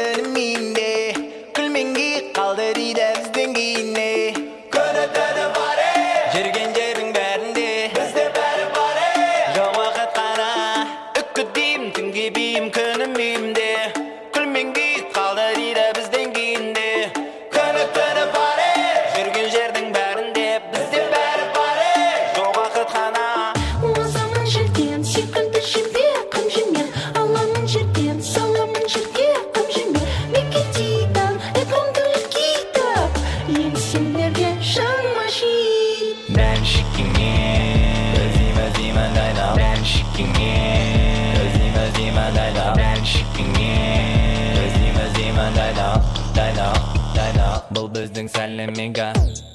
күнімінде күлменге қалды дейді бізден кейінне күні түні бар жүрген жердің бәрінде бізде бәрі бар жоқ уақыт қана үкідеймін түнге бейім күнім үйімде күлменге қалды дейді бізден кейінде күні түні бар жүрген жердің бәрінде бізде бәрі бар жоқ уақыт қана Озамын жерден секілді жібек қым жемер аламын жерден саламын жерге қым жемер мекетейден экранды кетіп енді сендерге жаным ашиды бәншікіңе өзім дайнал бәншікіңе өзім дайнал бәншікіңе өзім дайнал бұл біздің сәлемега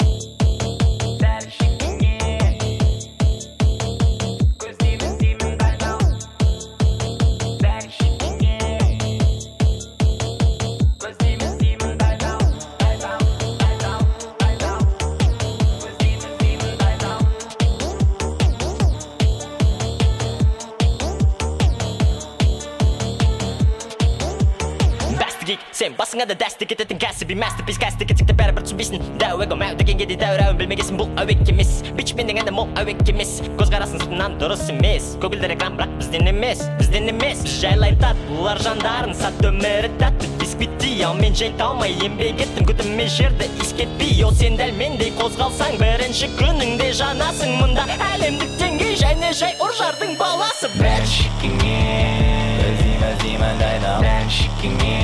Сен басыңа да дәсті кететін кәсіби мәстіпес кәсті кетсекті бәрі бір түсінбейсің дәу эго мәу дегенге де дәуір әуін білмегесін бұл әуек емес бичменнің әнді мол әуек емес көзқарасың сыртынан дұрыс емес көгілдір экран бірақ бізден емес біз жайлы айтады бұлар жандарын сат өмірі тәтті бисквитти ал мен жел талмай еңбек еттім күтіммен жерді искетпей ол сен дәл мендей қозғалсаң бірінші күніңде жанасың мұнда әлемдік деңгей және жай ұржардың баласы бәншікіңе өзім дайнал бәншікіңе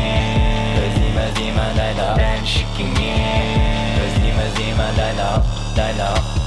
өзім дайнал бәншікіңе өзім дайнал